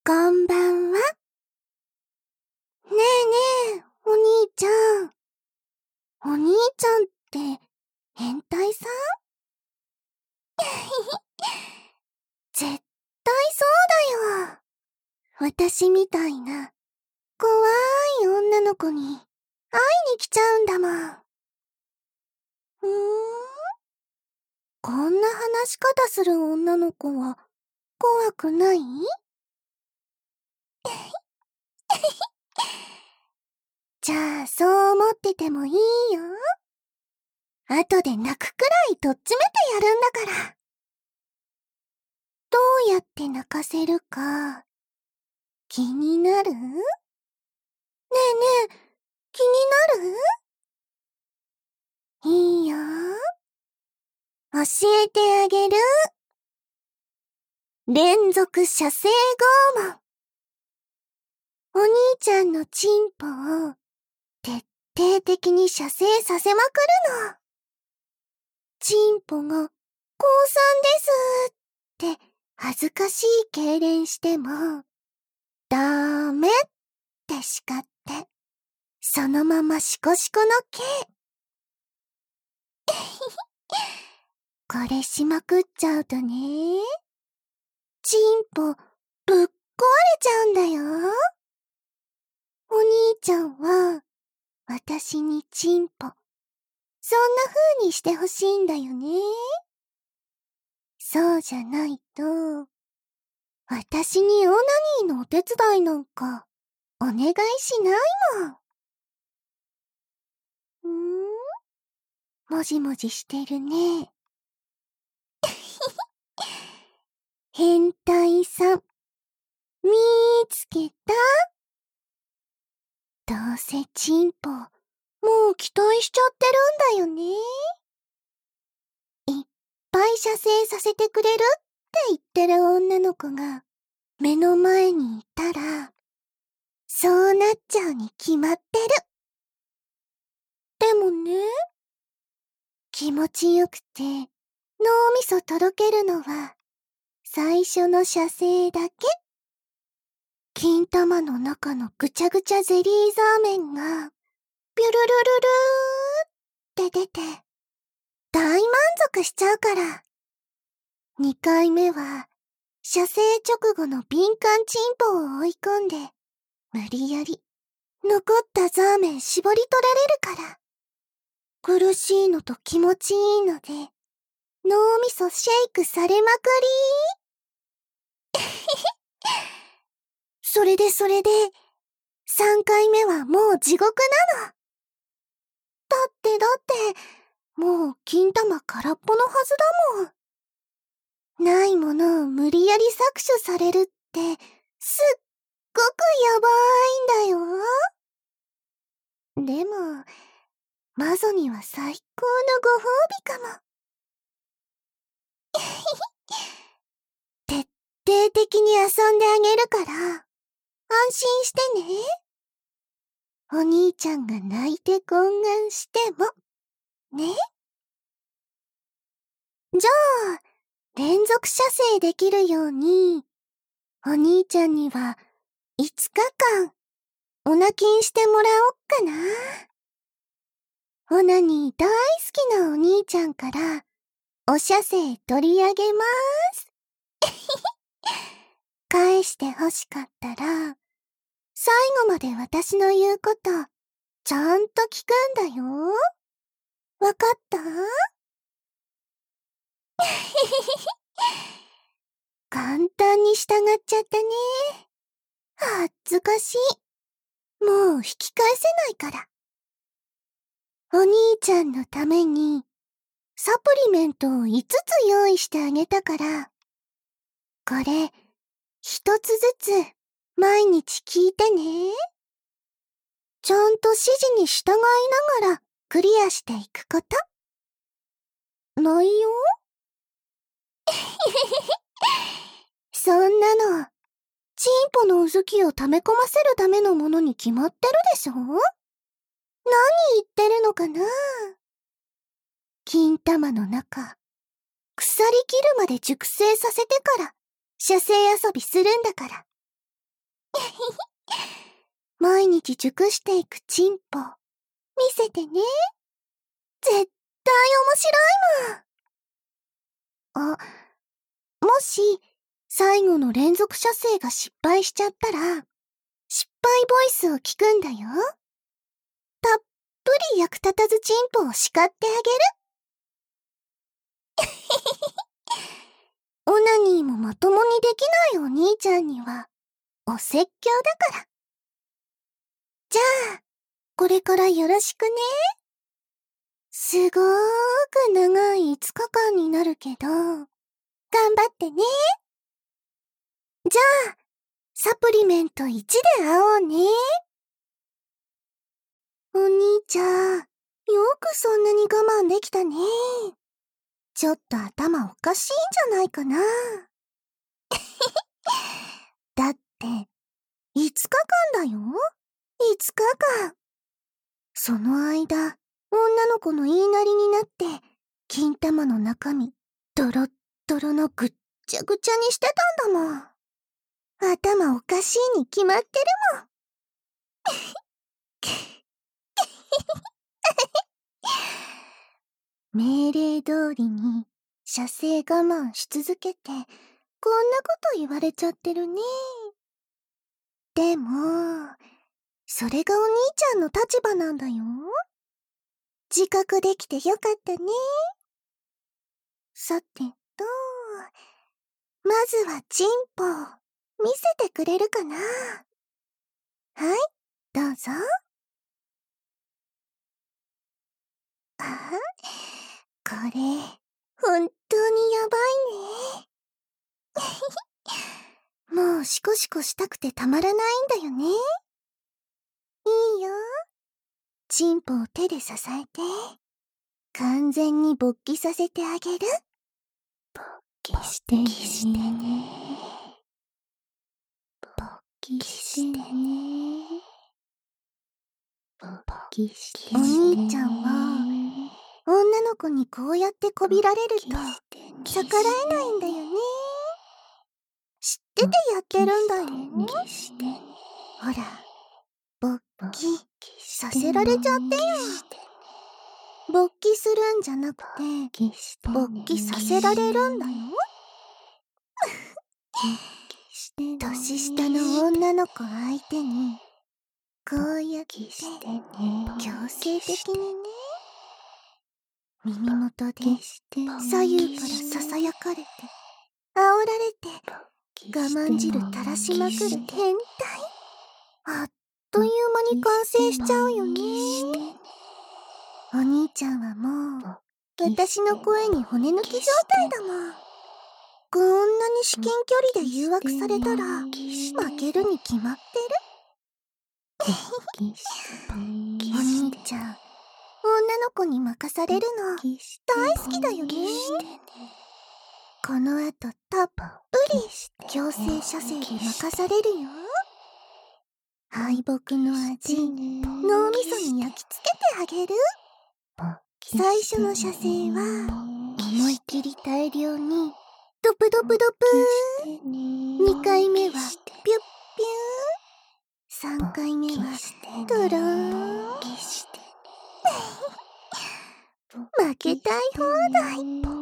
こんばんは。ねえねえ、お兄ちゃん。お兄ちゃんって変態さん？絶対そうだよ。私みたいな怖い女の子に会いに来ちゃうんだもん。こんな話し方する女の子は怖くない？じゃあそう思っててもいいよ。後で泣くくらいとっちめてやるんだから。どうやって泣かせるか気になる？ねえねえ、気になる？いいよ。教えてあげる。連続射精拷問。お兄ちゃんのチンポを徹底的に射精させまくるの。チンポが降参ですって恥ずかしい痙攣してもダメって叱ってそのままシコシコの刑。これしまくっちゃうとね、チンポぶっ壊れちゃうんだよ。お兄ちゃんは私にチンポそんな風にしてほしいんだよね。そうじゃないと私にオナニーのお手伝いなんかお願いしないもん。もじもじしてるね。変態さん、見つけた？どうせチンポ、もう期待しちゃってるんだよね。いっぱい射精させてくれるって言ってる女の子が目の前にいたら、そうなっちゃうに決まってる。でもね、気持ちよくて脳みそとろけるのは最初の射精だけ。金玉の中のぐちゃぐちゃゼリーザーメンがビュルルルルーって出て大満足しちゃうから。2回目は射精直後の敏感チンポを追い込んで無理やり残ったザーメン絞り取られるから。苦しいのと気持ちいいので脳みそシェイクされまくり。それで3回目はもう地獄なの。だってもう金玉空っぽのはずだもん。ないものを無理やり搾取されるってすっごくやばいんだよ。でもマゾには最高のご褒美かも。徹底的に遊んであげるから安心してね。お兄ちゃんが泣いて懇願してもね。じゃあ連続射精できるようにお兄ちゃんには5日間オナキンしてもらおっかな。オナニー大好きなお兄ちゃんからお射精取り上げます。返してほしかったら最後まで私の言うことちゃんと聞くんだよ。わかった？簡単に従っちゃったね。恥ずかしい。もう引き返せないから。お兄ちゃんのためにサプリメントを5つ用意してあげたから、これ1つずつ毎日聞いてね。ちゃんと指示に従いながらクリアしていくこと。内容？そんなのチンポのうずきを溜め込ませるためのものに決まってるでしょ？何言ってるのかな？金玉の中腐りきるまで熟成させてから射精遊びするんだから。 毎日熟していくチンポ、見せてね。絶対面白いもん。あ、もし、最後の連続射精が失敗しちゃったら、失敗ボイスを聞くんだよ。たっぷり役立たずチンポを叱ってあげる。オナニーもまともにできないお兄ちゃんには、お説教だから。じゃあ、これからよろしくね。すごーく長い5日間になるけど、頑張ってね。じゃあ、サプリメント1で会おうね。お兄ちゃん、よくそんなに我慢できたね。ちょっと頭おかしいんじゃないかな。だって、5日間だよ。5日間。その間、女の子の言いなりになって、金玉の中身、ドロッドロのぐっちゃぐちゃにしてたんだもん。頭おかしいに決まってるもん。命令通りに射精我慢し続けて、こんなこと言われちゃってるね。でも、それがお兄ちゃんの立場なんだよ。自覚できてよかったね。さてと、まずはチンポ、見せてくれるかな。はい、どうぞ。あ、これ、本当にやばいね。もうシコシコしたくてたまらないんだよね。いいよ。チンポを手で支えて、完全に勃起させてあげる。勃起してね。勃起してね。勃起してね。お兄ちゃんは、女の子にこうやってこびられると、逆らえないんだよね。知っててやってるんだよ。ほら、勃起させられちゃってよ。勃起するんじゃなくて、勃起させられるんだよ。年下の女の子相手に、こうやって強制的にね、耳元で左右からささやかれて、煽られて、我慢汁垂らしまくる変態。あっという間に完成しちゃうよね。お兄ちゃんはもう、私の声に骨抜き状態だもん。こんなに至近距離で誘惑されたら、負けるに決まってる。お兄ちゃん、女の子に任されるの、大好きだよね。この後、たっぷり、強制射精で任されるよ。敗北の味、脳みそに焼き付けてあげる。最初の射精は、思い切り大量に、ドプドプドプー。2回目は、ピュッピュー。3回目は、ドローン。負けたい放題。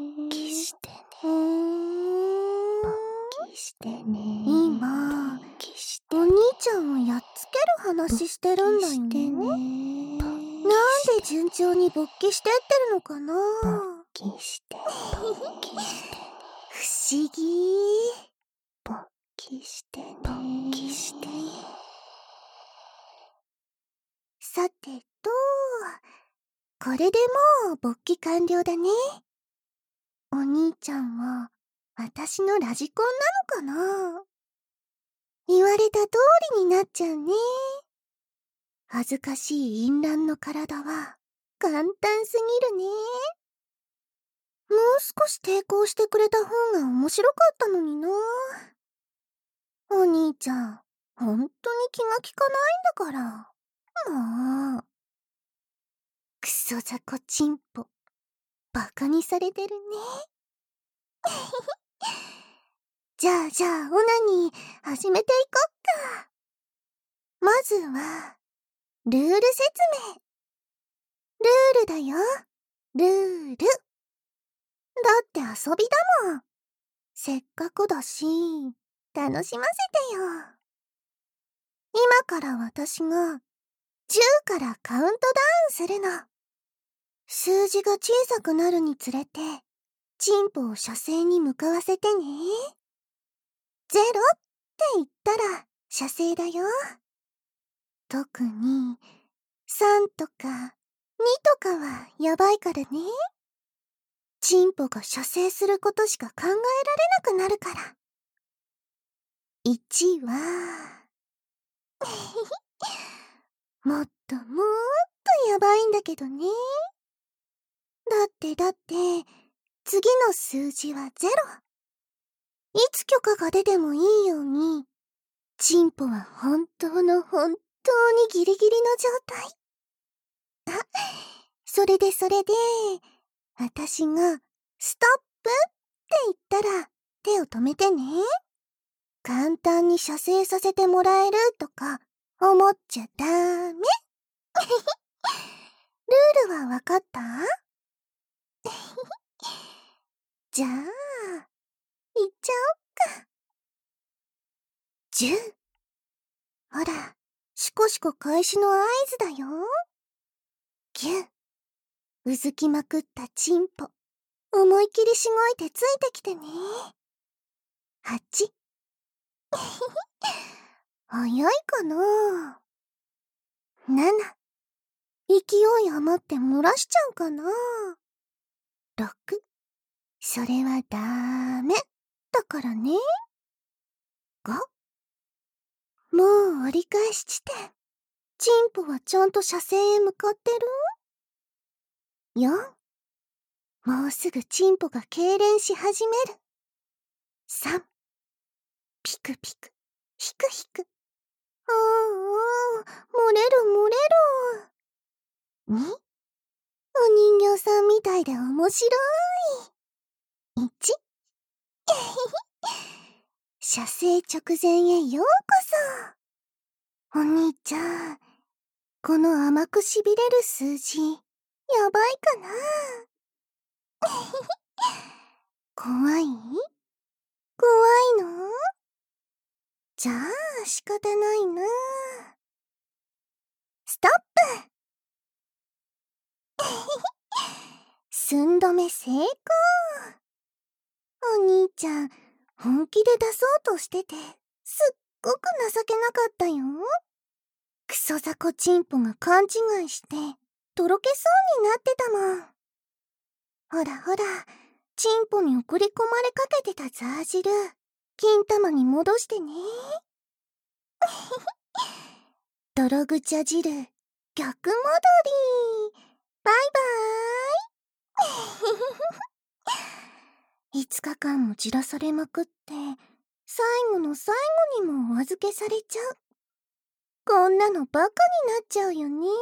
今、お兄ちゃんをやっつける話してるんだよ。なんで順調に勃起してってるのかな。不思議。さてと、これでもう勃起完了だね。お兄ちゃんは私のラジコンなのかな。言われた通りになっちゃうね。恥ずかしい淫乱の体は簡単すぎるね。もう少し抵抗してくれた方が面白かったのにな。お兄ちゃん、本当に気が利かないんだから。もう。クソ雑魚チンポ。バカにされてるね。じゃあ、オナニー始めていこっか。 ずは、ルール説明。ルールだよ。ルール。だって遊びだもん。せっかくだし、楽しませてよ。今から私が10からカウントダウンするの。数字が小さくなるにつれて、チンポを射精に向かわせてね。0って言ったら射精だよ。特に3とか2とかはやばいからね。チンポが射精することしか考えられなくなるから。1はもっともっとやばいんだけどね。だって次の数字は0。いつ許可が出てもいいように、チンポは本当にギリギリの状態。あ、それで、私がストップって言ったら手を止めてね。簡単に射精させてもらえるとか思っちゃダメ。ルールはわかった？じゃあ、いっちゃおっか。10。ほら、シコシコ開始の合図だよ。9。うずきまくったチンポ。思い切りしごいてついてきてね。8。早いかな。7。勢い余って漏らしちゃうかな。6。それはダメだからね。5。もう折り返し地点。チンポはちゃんと射精へ向かってる？ 4。もうすぐチンポが痙攣し始める。3。ピクピク、ヒクヒク。ああ、漏れる。2。お人形さんみたいで面白い。1。射精直前へようこそ。お兄ちゃん、この甘くしびれる数字、やばいかな？怖いの？じゃあ仕方ないな。ストップ。寸止め成功。お兄ちゃん、本気で出そうとしてて、すっごく情けなかったよ。クソザコチンポが勘違いして、とろけそうになってたもん。ほら、チンポに送り込まれかけてたザー汁、金玉に戻してね。泥ぐちゃ汁、逆戻り。バイバーイ。5日間もじらされまくって、最後の最後にもお預けされちゃう。こんなのバカになっちゃうよね。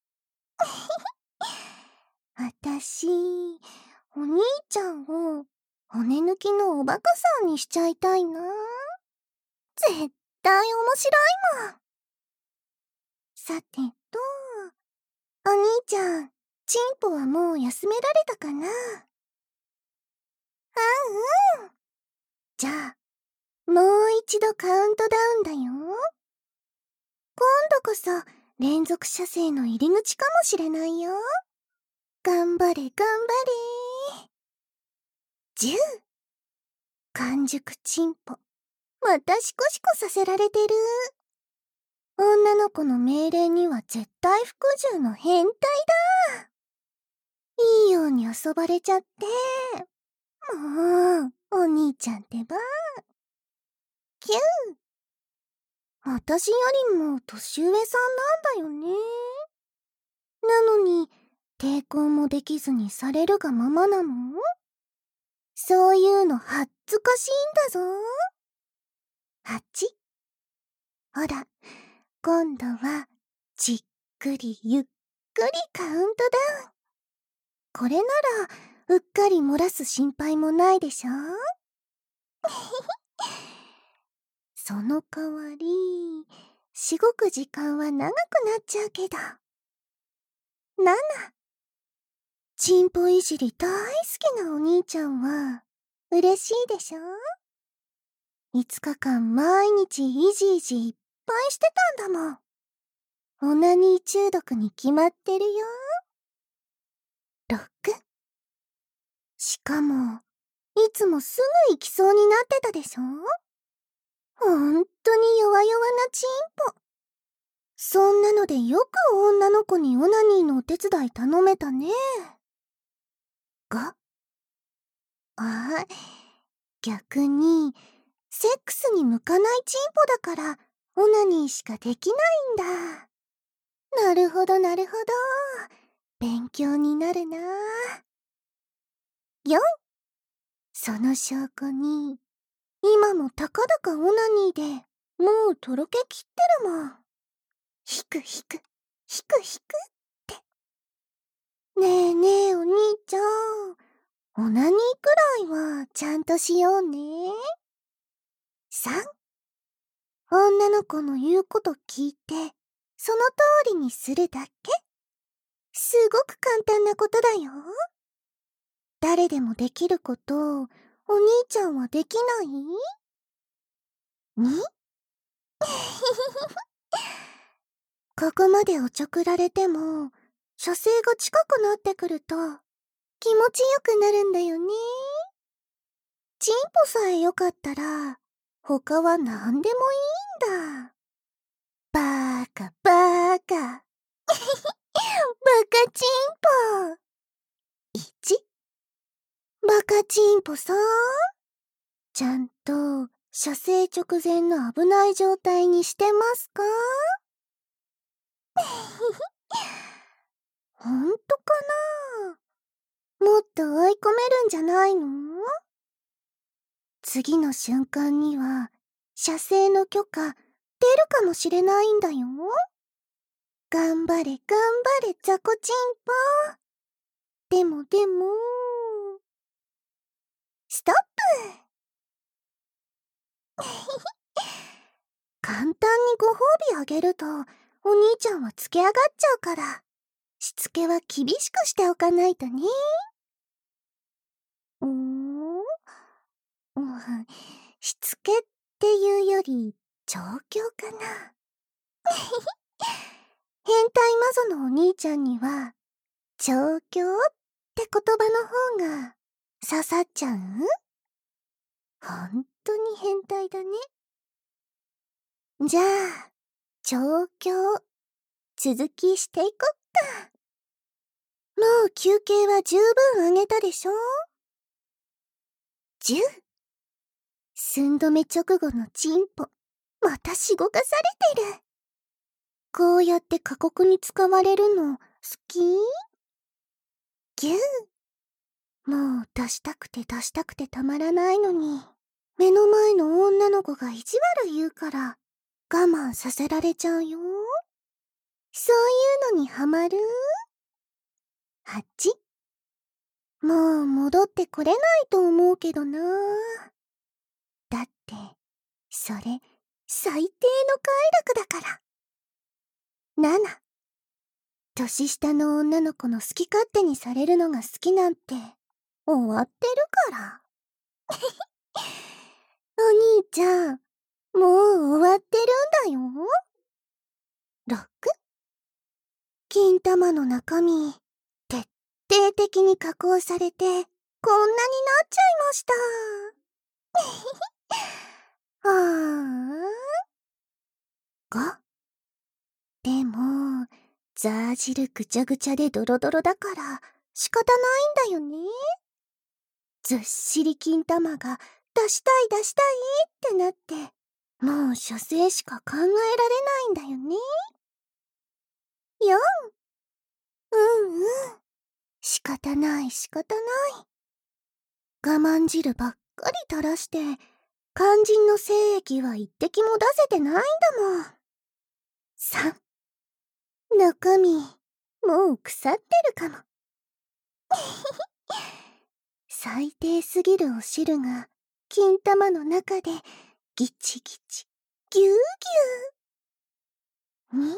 あたし、お兄ちゃんを骨抜きのおバカさんにしちゃいたいな。絶対面白いもん。さてと、お兄ちゃん、チンポはもう休められたかな？うん。じゃあ、もう一度カウントダウンだよ。今度こそ連続射精の入り口かもしれないよ。頑張れ。10。完熟チンポ。またシコシコさせられてる。女の子の命令には絶対服従の変態だ。いいように遊ばれちゃって。もう、お兄ちゃんってば。9。私よりも年上さんなんだよね。なのに、抵抗もできずにされるがままなの？そういうの恥ずかしいんだぞ。8。ほら、今度は、じっくりゆっくりカウントダウン。これなら、うっかり漏らす心配もないでしょ？その代わり、 しごく時間は長くなっちゃうけど。7、チンポいじり大好きなお兄ちゃんは、嬉しいでしょ？ 5 日間毎日いじいじいっぱいしてたんだもん。オナニー中毒に決まってるよ。6、しかも、いつもすぐ行きそうになってたでしょ？ほんとに弱々なチンポ。そんなのでよく女の子にオナニーのお手伝い頼めたね。逆に、セックスに向かないチンポだから、オナニーしかできないんだ。なるほどなるほど。勉強になるな。4、その証拠に、今もたかだかオナニーで、もうとろけきってるもん。引く。って。ねえねえお兄ちゃん、オナニーくらいはちゃんとしようね。3、女の子の言うこと聞いて、その通りにするだけ。すごく簡単なことだよ。誰でもできることを、お兄ちゃんはできない？ 2？ ここまでおちょくられても、射精が近くなってくると、気持ちよくなるんだよね。チンポさえよかったら、他は何でもいいんだ。バーカ。バカチンポ。1、バカチンポさん。ちゃんと、射精直前の危ない状態にしてますか？ほんとかな？もっと追い込めるんじゃないの？次の瞬間には、射精の許可、出るかもしれないんだよ。頑張れ、ザコチンポ。でも、ストップ簡単にご褒美あげると、お兄ちゃんはつけ上がっちゃうから、しつけは厳しくしておかないとね。しつけっていうより、調教かな。変態マゾのお兄ちゃんには、調教って言葉の方が刺さっちゃう？ほんとに変態だね。じゃあ、調教、続きしていこっか。もう休憩は十分あげたでしょ？ 10、寸止め直後のチンポ、またしごかされてる。こうやって過酷に使われるの好き？9、もう出したくてたまらないのに、目の前の女の子が意地悪言うから我慢させられちゃうよ。そういうのにハマる？ 8、もう戻ってこれないと思うけどな。だって、それ、最低の快楽だから。7、年下の女の子の好き勝手にされるのが好きなんて、終わってるから。お兄ちゃん、もう終わってるんだよ。6、金玉の中身、徹底的に加工されて、こんなになっちゃいました。はぁ。5、でも、ザー汁ぐちゃぐちゃでドロドロだから仕方ないんだよね。ずっしり金玉が出したいってなって、もう射精しか考えられないんだよね。4、仕方ない。我慢汁ばっかり垂らして、肝心の精液は一滴も出せてないんだもん。3、中身、もう腐ってるかも。最低すぎるお汁が、金玉の中で、ギチギチ、ぎゅうぎゅう。 に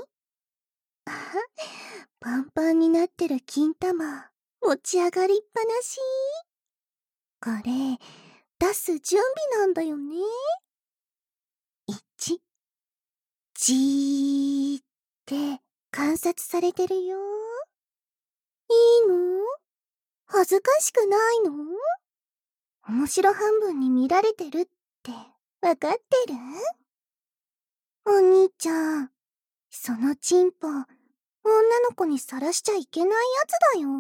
パンパンになってる金玉、持ち上がりっぱなし。これ、出す準備なんだよね。1、じーって観察されてるよ。いいの？恥ずかしくないの？面白半分に見られてるってわかってる？お兄ちゃん、そのチンポ、女の子にさらしちゃいけないやつだよ。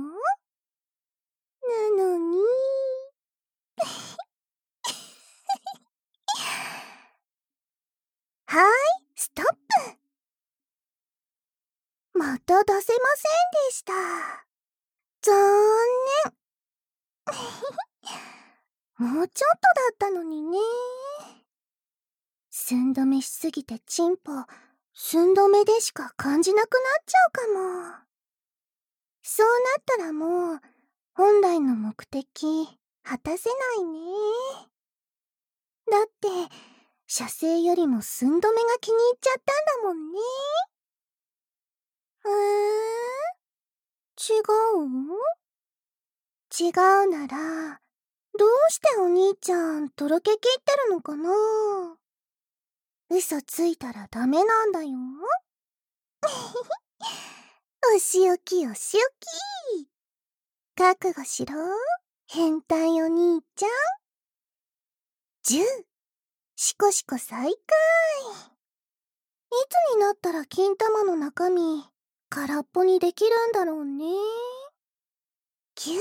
なのに。はい、ストップ。また出せませんでした。残念。もうちょっとだったのにね。寸止めしすぎてチンポ、寸止めでしか感じなくなっちゃうかも。そうなったらもう、本来の目的、果たせないね。だって、射精よりも寸止めが気に入っちゃったんだもんね。違う？違うなら、どうしてお兄ちゃんとろけきってるのかな？嘘ついたらダメなんだよ。お仕置きお仕置き。覚悟しろ、変態お兄ちゃん。10、シコシコ再開。いつになったら金玉の中身、空っぽにできるんだろうね。9、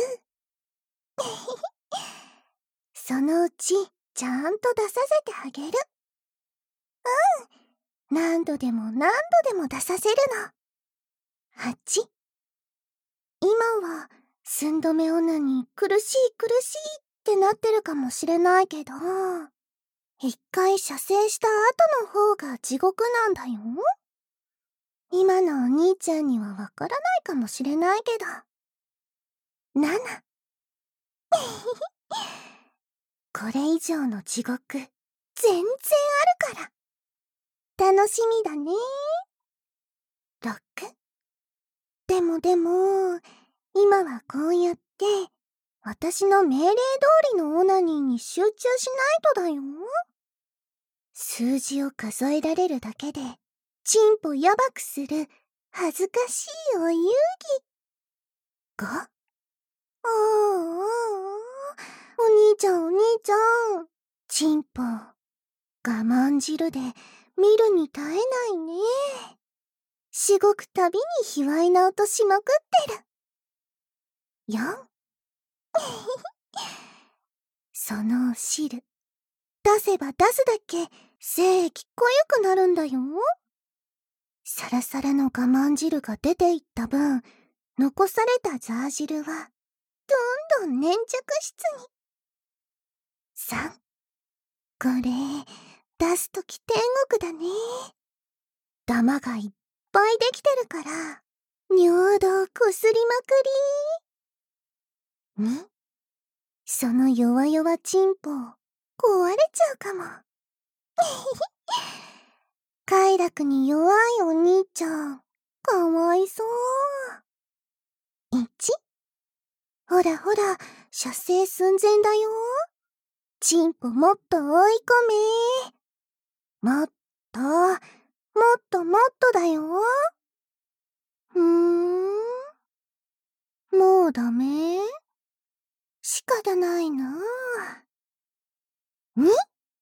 そのうち、ちゃんと出させてあげる。何度でも何度でも出させるの。8、今は、寸止め女に苦しい苦しいってなってるかもしれないけど、一回射精した後の方が地獄なんだよ。今のお兄ちゃんにはわからないかもしれないけど。7、これ以上の地獄、全然あるから。楽しみだね。6、でも、今はこうやって、私の命令通りのオナニーに集中しないとだよ。数字を数えられるだけで、チンポやばくする、恥ずかしいお遊戯。5、お兄ちゃんお兄ちゃん。チンポ、我慢汁で見るに耐えないね。しごくたびに卑猥な音しまくってる。4、そのお汁、出せば出すだけ精液濃ゆくなるんだよ。サラサラの我慢汁が出ていった分、残されたザー汁は、どんどん粘着質に。3、これ、出すとき天国だね。ダマがいっぱいできてるから、尿道こすりまくり。2、その弱々チンポ、壊れちゃうかも。快楽に弱いお兄ちゃん、かわいそう。1、ほらほら、射精寸前だよ。チンポもっと追い込め。もっと、もっともっとだよ。もうダメ？仕方ないな。2、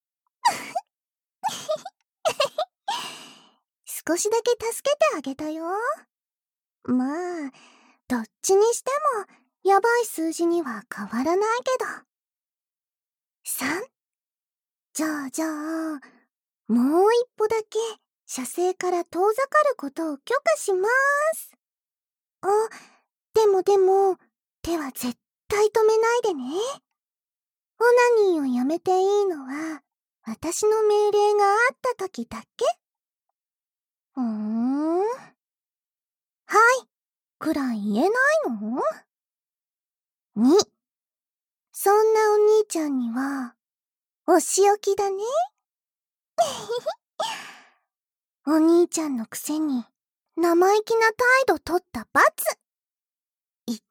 少しだけ助けてあげたよ。まあ、どっちにしても、やばい数字には変わらないけど。3、じゃあ、もう一歩だけ、射精から遠ざかることを許可します。あ、でも、手は絶対止めないでね。オナニーをやめていいのは、私の命令があった時だけ。はい、くらい言えないの？ 2、そんなお兄ちゃんには、お仕置きだね。 お兄ちゃんのくせに生意気な態度取った罰。1。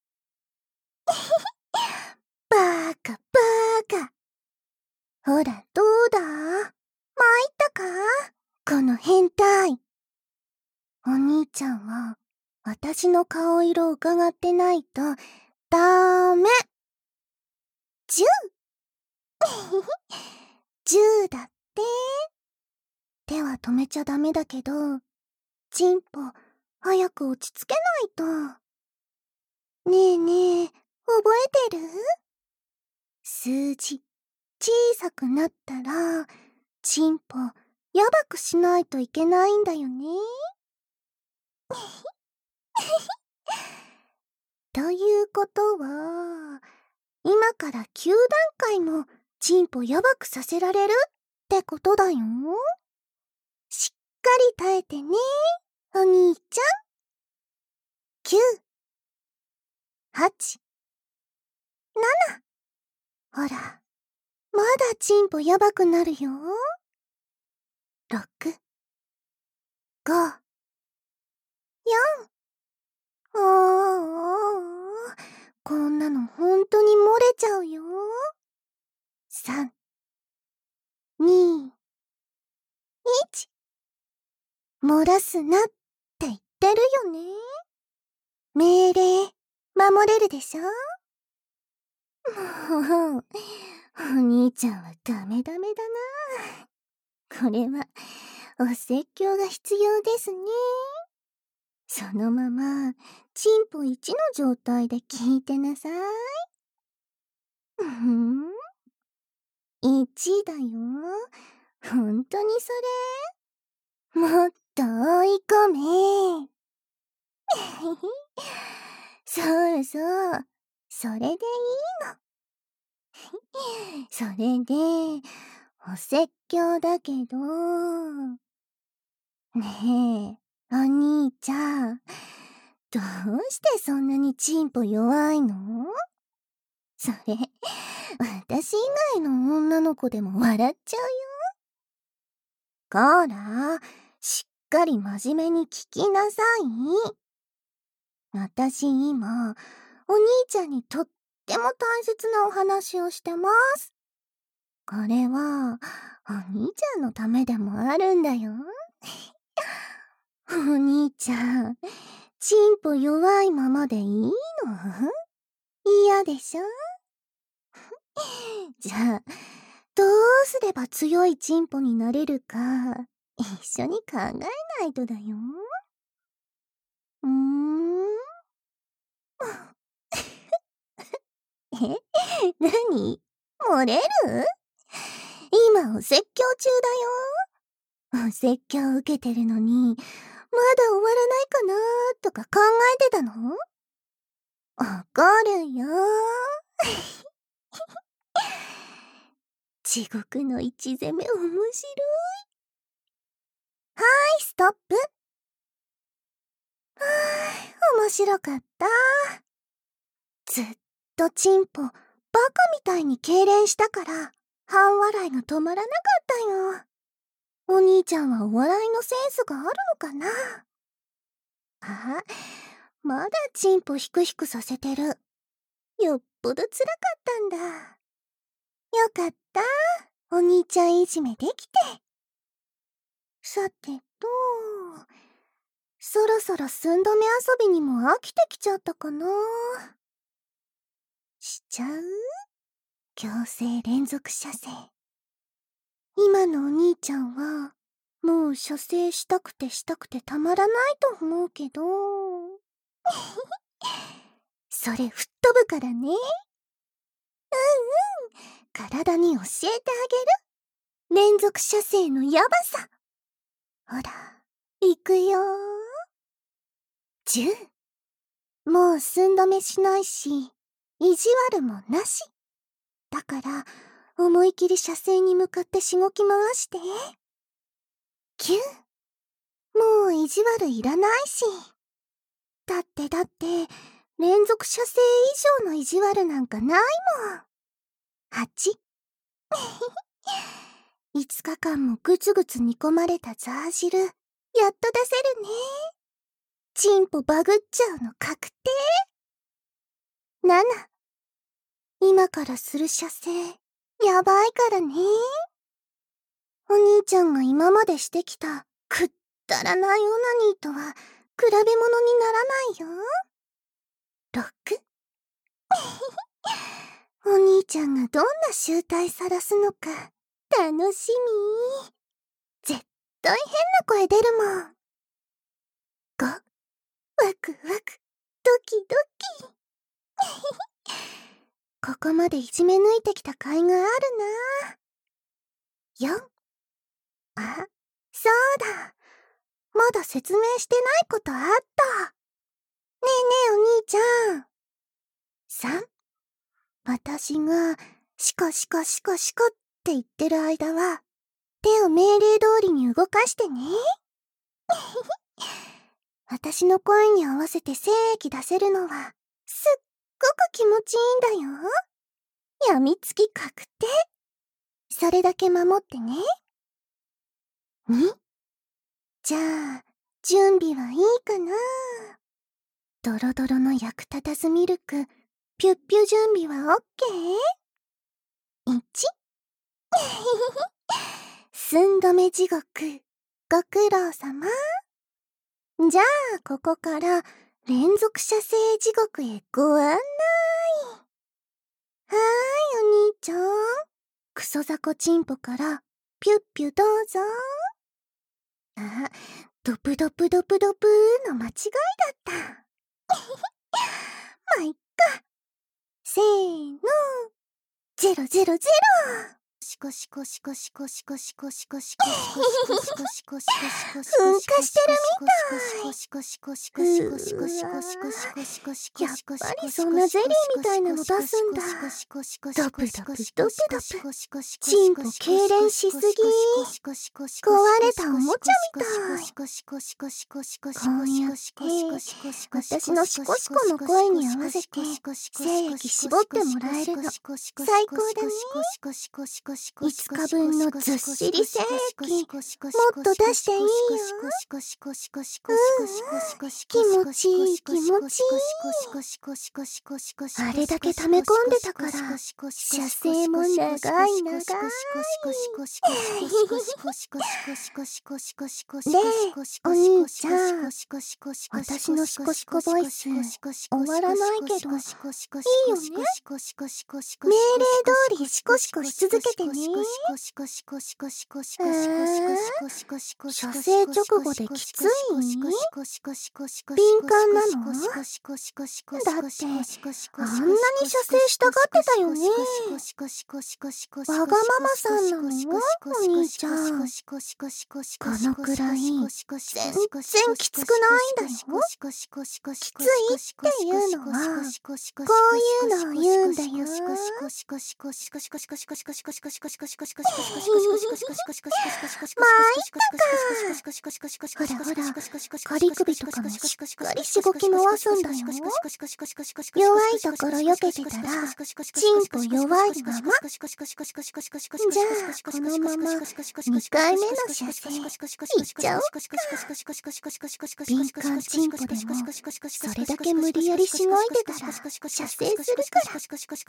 バーカバーカ。ほらどうだ？参ったか？この変態。お兄ちゃんは私の顔色を伺ってないとダメ。10。10だって。手は止めちゃダメだけど、チンポ早く落ち着けないと。ねえねえ、覚えてる？数字小さくなったらチンポやばくしないといけないんだよね。ということは、今から9段階もチンポやばくさせられるってことだよ。しっかり耐えてね、お兄ちゃん。9、8、7。ほら、まだチンポやばくなるよ。6、5、4。こんなの本当に漏れちゃうよ。3、2、1。漏らすなって言ってるよね。命令、守れるでしょ？もう、お兄ちゃんはダメだな。これは、お説教が必要ですね。そのまま、チンポ1の状態で聞いてなさい。1だよ。本当にそれ？もっと追い込め。そうそう。それでいいの。それで、お説教だけど。ねえ、お兄ちゃん。どうしてそんなにチンポ弱いの？それ、私以外の女の子でも笑っちゃうよ。こら、しっかり真面目に聞きなさい。私今、お兄ちゃんにとっても大切なお話をしてます。これは、お兄ちゃんのためでもあるんだよ。お兄ちゃん、チンポ弱いままでいいの？嫌でしょ？じゃあ、どうすれば強いチンポになれるか、一緒に考えないとだよ。何？漏れる？今お説教中だよ。お説教受けてるのに、まだ終わらないかなとか考えてたの？怒るよ。地獄の一攻め面白い。はい、ストップ。面白かった。ずっとチンポ、バカみたいに痙攣したから、半笑いが止まらなかったよ。お兄ちゃんはお笑いのセンスがあるのかな？あ、まだチンポヒクヒクさせてる。よっぽど辛かったんだ。よかった。お兄ちゃんいじめできて。さてと、そろそろ寸止め遊びにも飽きてきちゃったかな。しちゃう？強制連続射精。今のお兄ちゃんは、もう射精したくてたまらないと思うけど。それ吹っ飛ぶからね。体に教えてあげる。連続射精のヤバさ。ほら、行くよ。10。もう寸止めしないし、意地悪もなし。だから、思い切り射精に向かってしごき回して。9。もう意地悪いらないし。だって、連続射精以上の意地悪なんかないもん。8。 5日間もぐつぐつ煮込まれたザー汁、やっと出せるね。チンポバグっちゃうの確定。7、今からする射精、やばいからね。お兄ちゃんが今までしてきたくったらないオナニーとは比べ物にならないよ。6、お兄ちゃんがどんな醜態さらすのか楽しみ。絶対変な声出るもん。5、ワクワク、ドキドキ。ここまでいじめ抜いてきた甲斐があるな。4、あ、そうだ。まだ説明してないことあった。ねえねえお兄ちゃん。3、私がシコシコシコシコって言ってる間は、手を命令通りに動かしてね。私の声に合わせて精液出せるのは、すっごく気持ちいいんだよ。やみつき確定。それだけ守ってね。2、じゃあ、準備はいいかな。ドロドロの役立たずミルク、ピュッピュ準備はオッケー？ 1、寸止め地獄、ご苦労様。じゃあ、ここから連続射精地獄へご案内。はーい、お兄ちゃん。クソザコチンポからピュッピュどうぞ。あ、ドプドプドプドプの間違いだった。まあ、いっか。せーの。000。シコシコシコシコシコシコシコシコシコシコシコシコシコシコシコ噴火してるみたい。やっぱりそんなゼリーみたいなの出すんだ。ドプドプドプドプ。チンポ痙攣しすぎ。壊れたおもちゃみたい。こうやって私のシコシコの声に合わせて精液絞ってもらえるの最高だね。5日分のずっしり精液もっと出していいよ。気持ちいい気持ちいい。あれだけ溜め込んでたから射精も長い長い。で、お兄ちゃん、私のシコシコボイス終わらないけどいいよね。命令通りシコシコし続けてね。射精直後できつい？敏感なの？だってあんなに射精したがってたよね。わがままさんなの？お兄ちゃん。このくらい全然きつくないんだよ。きついっていうのはこういうのを言うんだよ。まあいったか。ほらほら、仮首とかもしっかりしごき回すんだよ。弱いところ避けてたらチンポ弱いまま。じゃあこのまま2回目の射精いっちゃおっか。敏感チンポでもそれだけ無理やりしごいてたら射精するから。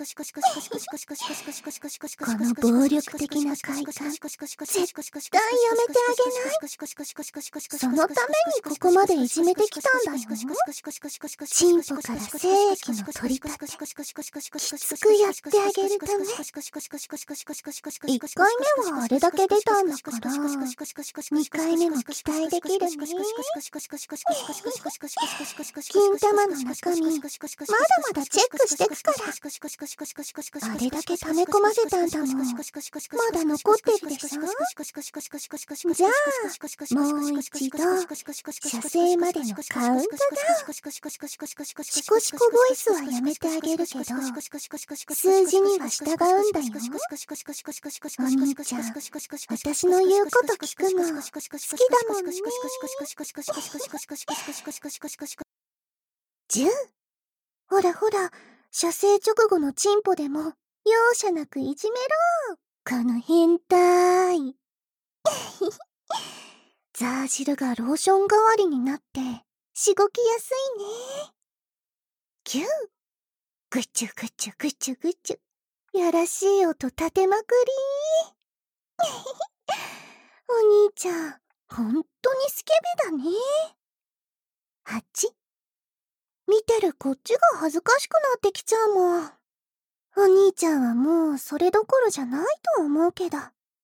この暴力的な快感絶対やめてあげない。そのためにここまでいじめてきたんだよ。チンポから精液の取り立てきつくやってあげるため。1回目はあれだけ出たんだから2回目も期待できるね。金玉の中身まだまだチェックしてくから。あれだけ溜め込ませたんだもん。まだ残ってるでしょ。じゃあもう一度射精までのカウントダウン。シコシコボイスはやめてあげるけど数字には従うんだよ。お兄ちゃん、私の言うこと聞くの好きだもんね。10、ほらほら、射精直後のチンポでも容赦なくいじめろ。この変態。 ザー汁がローション代わりになってしごきやすいね。キュー、ぐちゅぐちゅぐちゅぐちゅ、やらしい音立てまくり。お兄ちゃん、ほんとにスケベだね。見てるこっちが恥ずかしくなってきちゃうもん。お兄ちゃんはもうそれどころじゃないと思うけど。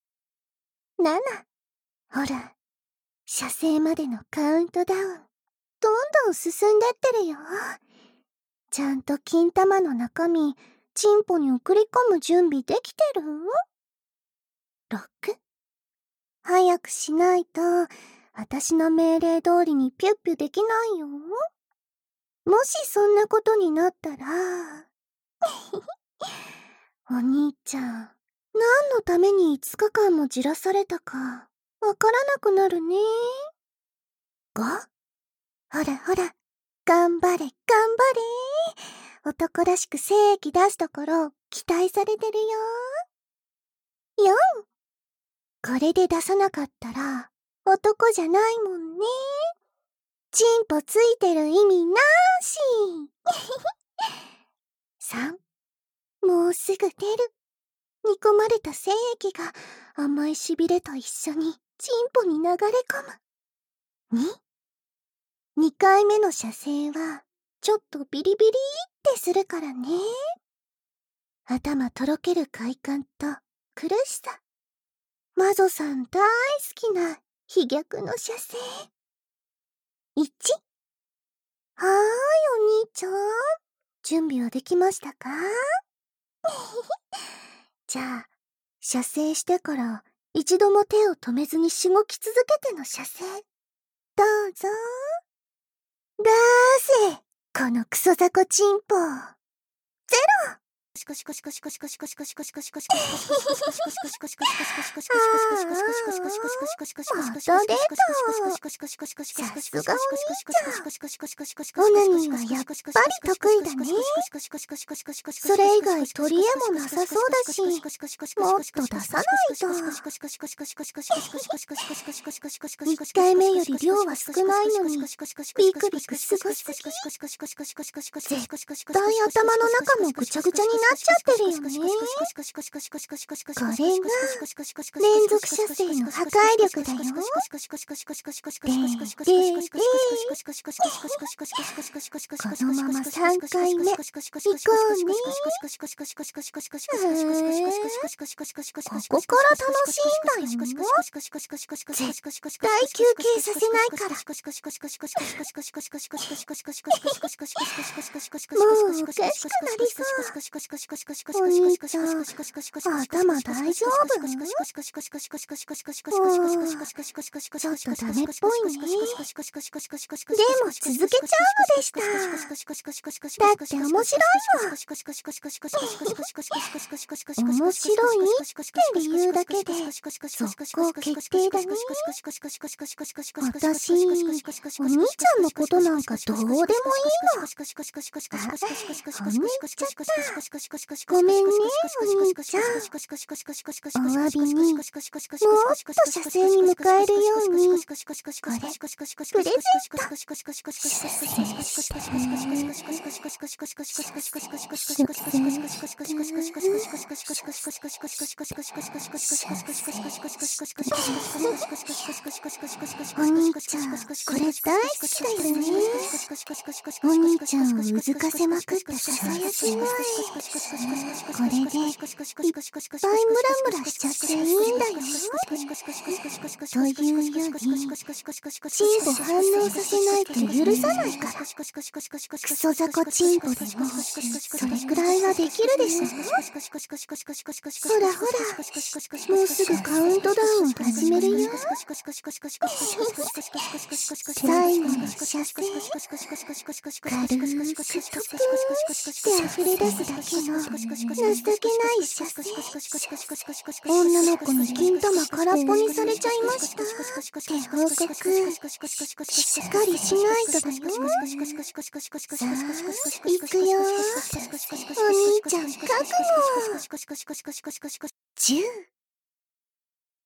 ほら、射精までのカウントダウン、どんどん進んでってるよ。ちゃんと金玉の中身、チンポに送り込む準備できてる？ 6？ 早くしないと、私の命令通りにピュッピュできないよ。もしそんなことになったら、お兄ちゃん、何のために5日間もじらされたか、わからなくなるね。5？ほらほら、頑張れ頑張れ。男らしく精液出すところ、期待されてるよ。4？これで出さなかったら、男じゃないもんね。チンポついてる意味なーし。3？もうすぐ出る。煮込まれた精液が甘いしびれと一緒にチンポに流れ込む。2回目の射精はちょっとビリビリってするからね。頭とろける快感と苦しさ。マゾさん大好きな飛脚の射精。1？はーい、お兄ちゃん。準備はできましたか？じゃあ、射精してから一度も手を止めずにしごき続けての射精。どうぞ。出せ、このクソザコチンポ。ゼロ。また出た。さすがお兄ちゃん。オナニーはやっぱり得意だね。それ以外取り柄もなさそうだし、もっと出さないと。1回目より量は少ないのに、ビクビクすごすぎ。絶対頭の中もぐちゃぐちゃになっちゃってるよね。これが連続射精の破壊力だよ。このまま3回目行こうね。ここから楽しいんだよ。絶対休憩させないから。もうおかしくなりそう。お兄ちゃん、頭大丈夫？ちょっとダメっぽいね。でも続けちゃうのでした。だって面白いもん。面白いって理由だけで続行決定だね。私、お兄ちゃんのことなんかどうでもいいの。あ、こんにちゃった。ごめんね、お兄ちゃん。お詫びに、もっと射精に迎えるように、これ、プレゼント。射精して。お兄ちゃん、これ大好きだよね。お兄ちゃんをうずかせまくったささやき声。これで、いっぱいムラムラしちゃっていいんだよ。というより、チンポ反応させないと許さないから。クソザコチンポでも、それくらいはできるでしょ。ほらほら、もうすぐカウントダウン始めるよ。最後の射精、軽くトクして溢れ出すだけの情けない射精。女の子に金玉空っぽにされちゃいましたって報告、しっかりしないとだよ。さあ、行くよ。お兄ちゃん覚悟。10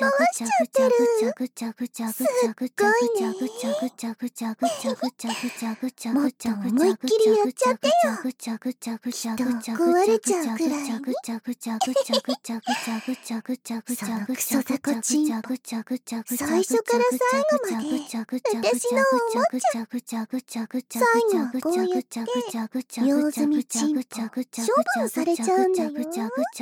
しちゃってる。すっごいね。もっと思いっきりやっちゃってよ。きっと壊れちゃうくらい。そのクソ雑魚チンポ、最初から最後まで私のを思っちゃう。最後はこうやって用済みチンポ処分されちゃうんだよ。きっ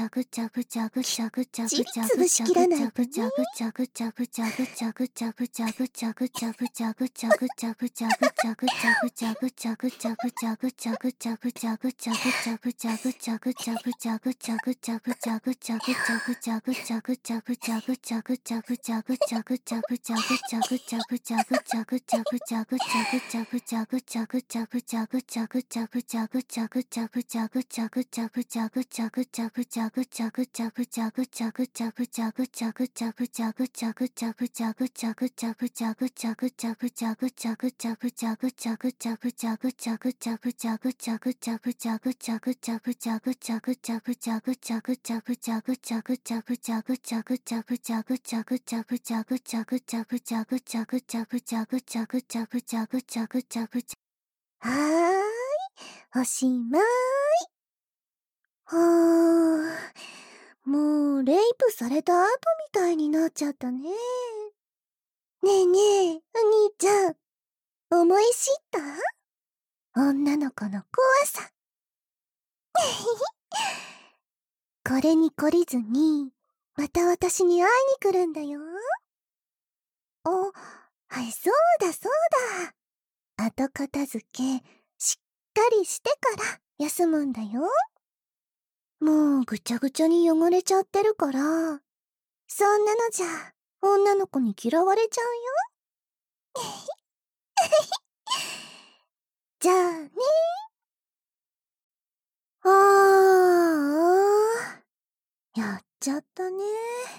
ちり潰しきらないとね。 おしまい。もうレイプされた後みたいになっちゃったね。ねえねえ、お兄ちゃん、思い知った？女の子の怖さ。これに懲りずに、また私に会いに来るんだよ。はい、そうだそうだ。後片付け、しっかりしてから休むんだよ。もうぐちゃぐちゃに汚れちゃってるから、そんなのじゃ、女の子に嫌われちゃうよ。じゃあね。やっちゃったね。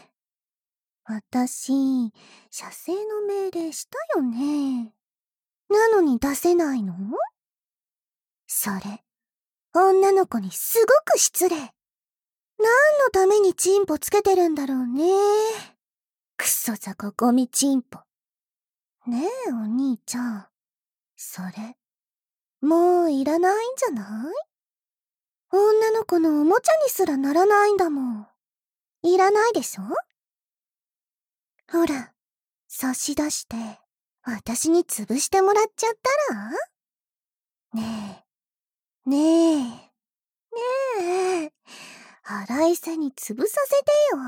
私、射精の命令したよね。なのに出せないの？それ、女の子にすごく失礼。何のためにチンポつけてるんだろうね。クソ雑魚ゴミチンポ。ねえお兄ちゃん、それ、もういらないんじゃない？女の子のおもちゃにすらならないんだもん。いらないでしょ？ほら、差し出して、私に潰してもらっちゃったら？ねえ、ねえ、ねえ、腹いせに潰させてよ。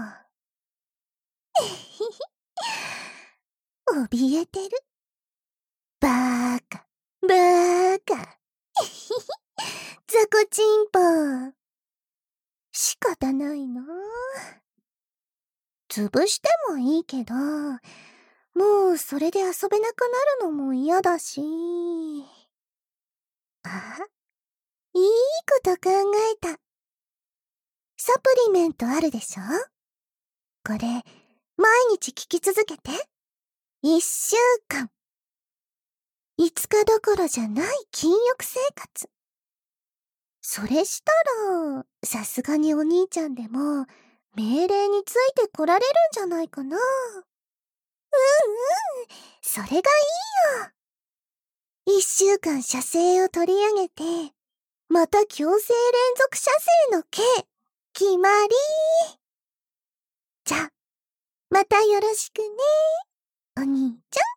怯えてる？バーカ、バーカ。雑魚チンポ。仕方ないな。潰してもいいけど、もうそれで遊べなくなるのも嫌だし。いいこと考えた。サプリメントあるでしょ？これ、毎日聞き続けて。1週間。5日どころじゃない禁欲生活。それしたら、さすがにお兄ちゃんでも、命令についてこられるんじゃないかな。それがいいよ。1週間射精を取り上げて、また強制連続射精の刑、決まり。じゃ、またよろしくね、お兄ちゃん。